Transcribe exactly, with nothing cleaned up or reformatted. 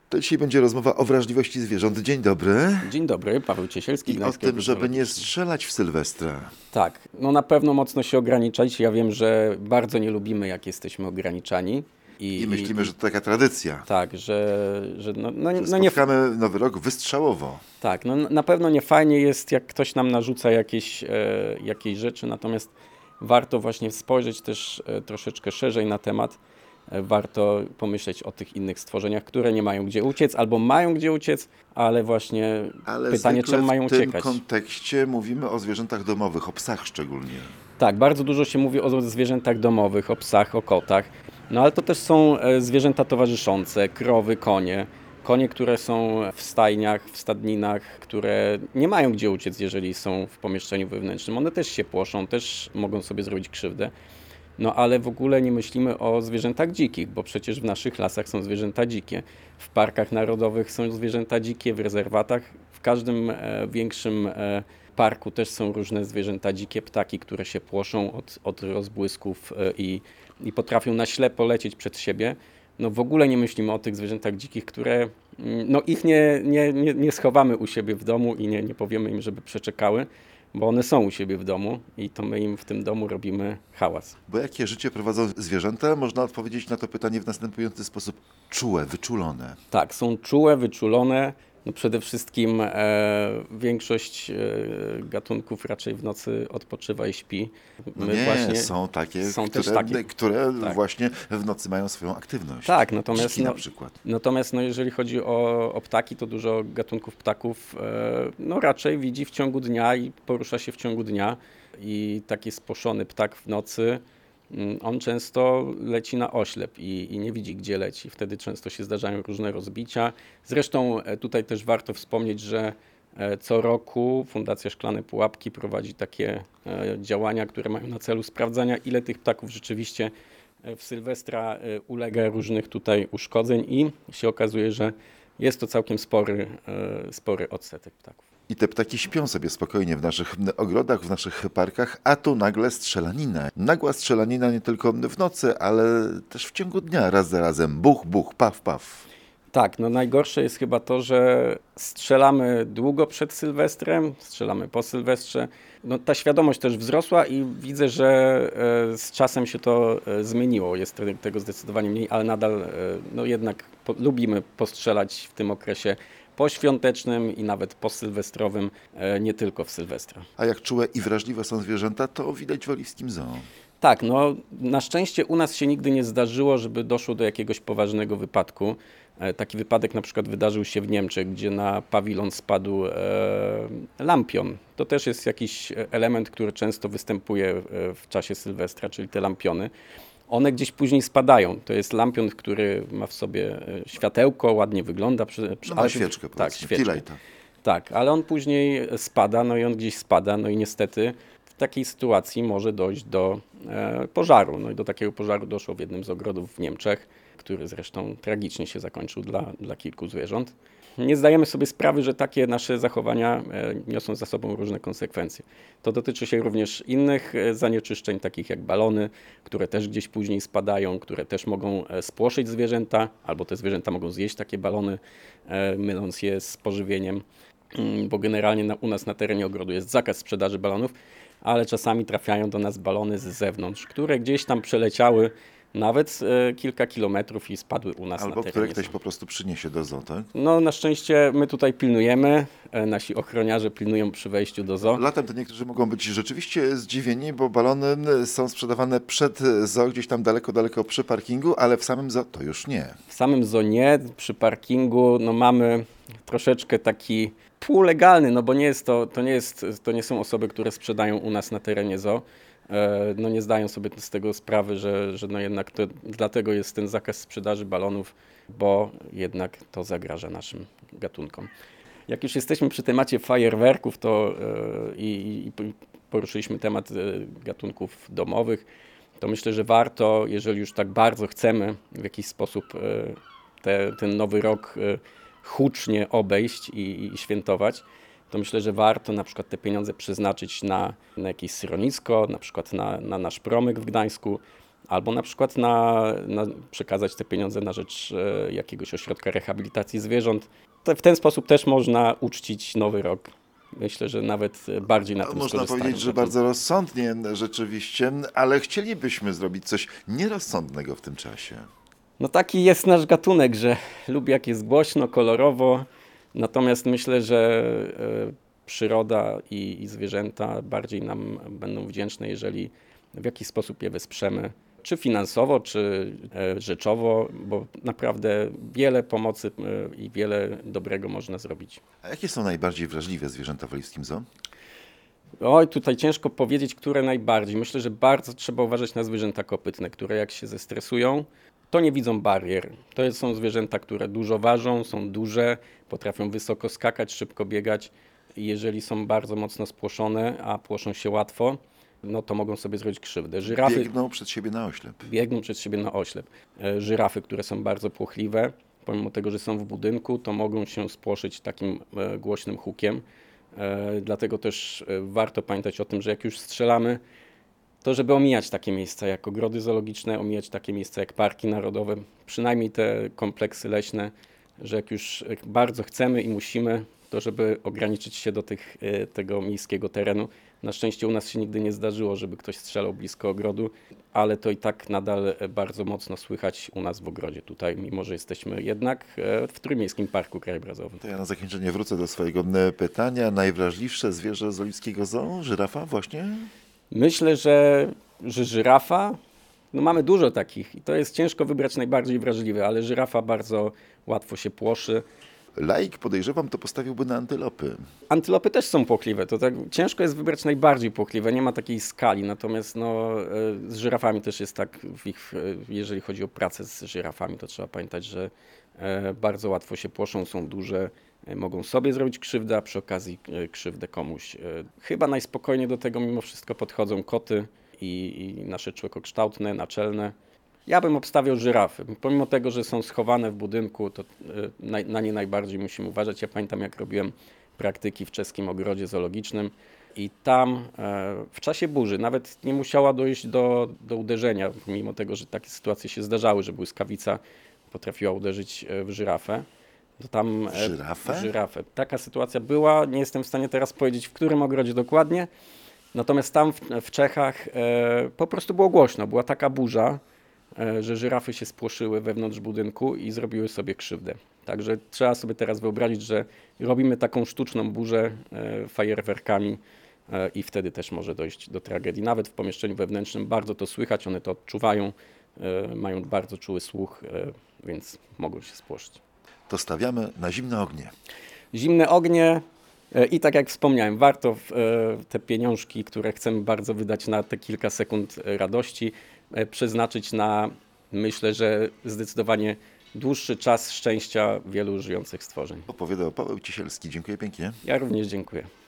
To dzisiaj będzie rozmowa o wrażliwości zwierząt. Dzień dobry. Dzień dobry, Paweł Ciesielski. I o tym, żeby nie strzelać w Sylwestra. Tak, no na pewno mocno się ograniczać. Ja wiem, że bardzo nie lubimy, jak jesteśmy ograniczani. I, I myślimy, i, że to taka tradycja. Tak, że... że no, no, że no nie spotkamy Nowy Rok wystrzałowo. Tak, no na pewno nie fajnie jest, jak ktoś nam narzuca jakieś, e, jakieś rzeczy, natomiast warto właśnie spojrzeć też e, troszeczkę szerzej na temat. E, warto pomyśleć o tych innych stworzeniach, które nie mają gdzie uciec, albo mają gdzie uciec, ale właśnie ale pytanie, czemu mają uciekać. w tym kontekście mówimy o zwierzętach domowych, o psach szczególnie. Tak, bardzo dużo się mówi o zwierzętach domowych, o psach, o kotach. No ale to też są zwierzęta towarzyszące, krowy, konie. Konie, które są w stajniach, w stadninach, które nie mają gdzie uciec, jeżeli są w pomieszczeniu wewnętrznym. One też się płoszą, też mogą sobie zrobić krzywdę. No ale w ogóle nie myślimy o zwierzętach dzikich, bo przecież w naszych lasach są zwierzęta dzikie. W parkach narodowych są zwierzęta dzikie, w rezerwatach. W każdym e, większym e, parku też są różne zwierzęta dzikie, ptaki, które się płoszą od, od rozbłysków e, i, i potrafią na ślepo lecieć przed siebie. No w ogóle nie myślimy o tych zwierzętach dzikich, które, no ich nie, nie, nie, nie schowamy u siebie w domu i nie, nie powiemy im, żeby przeczekały, bo one są u siebie w domu i to my im w tym domu robimy hałas. Bo jakie życie prowadzą zwierzęta? Można odpowiedzieć na to pytanie w następujący sposób. Czułe, wyczulone. Tak, są czułe, wyczulone. No przede wszystkim e, większość e, gatunków raczej w nocy odpoczywa i śpi. My no nie, właśnie są takie, są które, też takie. które tak. właśnie w nocy mają swoją aktywność. Tak, natomiast, Dziki no, na przykład. natomiast no, jeżeli chodzi o, o ptaki, to dużo gatunków ptaków e, no, raczej widzi w ciągu dnia i porusza się w ciągu dnia. I taki sposzony ptak w nocy, on często leci na oślep i, i nie widzi, gdzie leci. Wtedy często się zdarzają różne rozbicia. Zresztą tutaj też warto wspomnieć, że co roku Fundacja Szklane Pułapki prowadzi takie działania, które mają na celu sprawdzania, ile tych ptaków rzeczywiście w Sylwestra ulega różnych tutaj uszkodzeń i się okazuje, że jest to całkiem spory, spory odsetek ptaków. I te ptaki śpią sobie spokojnie w naszych ogrodach, w naszych parkach, a tu nagle strzelanina. Nagła strzelanina nie tylko w nocy, ale też w ciągu dnia, raz za razem. Buch, buch, paf, paf. Tak, no najgorsze jest chyba to, że strzelamy długo przed Sylwestrem, strzelamy po Sylwestrze. No, ta świadomość też wzrosła i widzę, że e, z czasem się to e, zmieniło. Jest te, tego zdecydowanie mniej, ale nadal e, no jednak po, lubimy postrzelać w tym okresie poświątecznym i nawet posylwestrowym, e, nie tylko w Sylwestra. A jak czułe i wrażliwe są zwierzęta, to widać w Oliwskim Zoo. Tak, no na szczęście u nas się nigdy nie zdarzyło, żeby doszło do jakiegoś poważnego wypadku. E, taki wypadek na przykład wydarzył się w Niemczech, gdzie na pawilon spadł e, lampion. To też jest jakiś element, który często występuje w czasie Sylwestra, czyli te lampiony. One gdzieś później spadają. To jest lampion, który ma w sobie światełko, ładnie wygląda. Przy, przy, no ma świeczkę, tak, świeczkę. Tak, ale on później spada, no i on gdzieś spada, no i niestety w takiej sytuacji może dojść do e, pożaru. No i do takiego pożaru doszło w jednym z ogrodów w Niemczech, który zresztą tragicznie się zakończył dla, dla kilku zwierząt. Nie zdajemy sobie sprawy, że takie nasze zachowania niosą za sobą różne konsekwencje. To dotyczy się również innych zanieczyszczeń, takich jak balony, które też gdzieś później spadają, które też mogą spłoszyć zwierzęta, albo te zwierzęta mogą zjeść takie balony, myląc je z pożywieniem, bo generalnie na, u nas na terenie ogrodu jest zakaz sprzedaży balonów, ale czasami trafiają do nas balony z zewnątrz, które gdzieś tam przeleciały nawet e, kilka kilometrów i spadły u nas Albo na terenie. które ktoś po prostu przyniesie do zoo, tak? No na szczęście my tutaj pilnujemy, e, nasi ochroniarze pilnują przy wejściu do zoo. Latem to niektórzy mogą być rzeczywiście zdziwieni, bo balony są sprzedawane przed zoo, gdzieś tam daleko, daleko przy parkingu, ale w samym zoo to już nie. W samym zoo nie, przy parkingu no mamy troszeczkę taki półlegalny, no bo nie jest to, to nie jest, to nie są osoby, które sprzedają u nas na terenie zoo. No nie zdają sobie z tego sprawy, że, że no jednak to, dlatego jest ten zakaz sprzedaży balonów, bo jednak to zagraża naszym gatunkom. Jak już jesteśmy przy temacie fajerwerków, to yy, i poruszyliśmy temat yy, gatunków domowych, to myślę, że warto, jeżeli już tak bardzo chcemy w jakiś sposób yy, te, ten nowy rok yy, hucznie obejść i, i świętować, to myślę, że warto na przykład te pieniądze przeznaczyć na, na jakieś schronisko, na przykład na, na nasz promyk w Gdańsku, albo na przykład na, na przekazać te pieniądze na rzecz e, jakiegoś ośrodka rehabilitacji zwierząt. To w ten sposób też można uczcić nowy rok. Myślę, że nawet bardziej na tym Można skorzystają. powiedzieć, że bardzo rozsądnie rzeczywiście, ale chcielibyśmy zrobić coś nierozsądnego w tym czasie. No taki jest nasz gatunek, że lubi jak jest głośno, kolorowo, natomiast myślę, że e, przyroda i, i zwierzęta bardziej nam będą wdzięczne, jeżeli w jakiś sposób je wesprzemy, czy finansowo, czy e, rzeczowo, bo naprawdę wiele pomocy e, i wiele dobrego można zrobić. A jakie są najbardziej wrażliwe zwierzęta w Oliwskim Zoo? Oj, tutaj ciężko powiedzieć, które najbardziej. Myślę, że bardzo trzeba uważać na zwierzęta kopytne, które jak się zestresują, to nie widzą barier. To są zwierzęta, które dużo ważą, są duże, potrafią wysoko skakać, szybko biegać. I jeżeli są bardzo mocno spłoszone, a płoszą się łatwo, no to mogą sobie zrobić krzywdę. Żyrafy Biegną przed siebie na oślep. biegną przed siebie na oślep. E, Żyrafy, które są bardzo płochliwe, pomimo tego, że są w budynku, to mogą się spłoszyć takim e, głośnym hukiem. E, Dlatego też e, warto pamiętać o tym, że jak już strzelamy, to żeby omijać takie miejsca jak ogrody zoologiczne, omijać takie miejsca jak parki narodowe, przynajmniej te kompleksy leśne, że jak już bardzo chcemy i musimy, to żeby ograniczyć się do tych, e, tego miejskiego terenu. Na szczęście u nas się nigdy nie zdarzyło, żeby ktoś strzelał blisko ogrodu, ale to i tak nadal bardzo mocno słychać u nas w ogrodzie tutaj, mimo że jesteśmy jednak e, w Trójmiejskim Parku Krajobrazowym. To ja na zakończenie wrócę do swojego e, pytania. Najwrażliwsze zwierzę z Oliwskiego Zoo? Żyrafa właśnie? Myślę, że, że żyrafa, no mamy dużo takich i to jest ciężko wybrać najbardziej wrażliwe, ale żyrafa bardzo łatwo się płoszy. Laik, podejrzewam, to postawiłby na antylopy. Antylopy też są płochliwe, to tak ciężko jest wybrać najbardziej płochliwe, nie ma takiej skali, natomiast no, e, z żyrafami też jest tak, w ich, e, jeżeli chodzi o pracę z żyrafami, to trzeba pamiętać, że e, bardzo łatwo się płoszą, są duże, e, mogą sobie zrobić krzywdę, a przy okazji e, krzywdę komuś. E, Chyba najspokojniej do tego mimo wszystko podchodzą koty i, i nasze człowiekokształtne, naczelne. Ja bym obstawiał żyrafy. Pomimo tego, że są schowane w budynku, to e, na, na nie najbardziej musimy uważać. Ja pamiętam, jak robiłem praktyki w czeskim ogrodzie zoologicznym i tam e, w czasie burzy nawet nie musiała dojść do, do uderzenia, mimo tego, że takie sytuacje się zdarzały, że błyskawica potrafiła uderzyć e, w żyrafę. To tam, e, Żyrafę? w żyrafę. Taka sytuacja była. Nie jestem w stanie teraz powiedzieć, w którym ogrodzie dokładnie. Natomiast tam w, w Czechach e, po prostu było głośno. Była taka burza, e, że żyrafy się spłoszyły wewnątrz budynku i zrobiły sobie krzywdę. Także trzeba sobie teraz wyobrazić, że robimy taką sztuczną burzę e, fajerwerkami e, i wtedy też może dojść do tragedii. Nawet w pomieszczeniu wewnętrznym bardzo to słychać, one to odczuwają, e, mają bardzo czuły słuch, e, więc mogą się spłoszyć. To stawiamy na zimne ognie. Zimne ognie e, i tak jak wspomniałem, warto w, e, te pieniążki, które chcemy bardzo wydać na te kilka sekund e, radości, e, przeznaczyć na, myślę, że zdecydowanie dłuższy czas szczęścia wielu żyjących stworzeń. Opowiadał Paweł Cisielski. Dziękuję pięknie. Ja również dziękuję.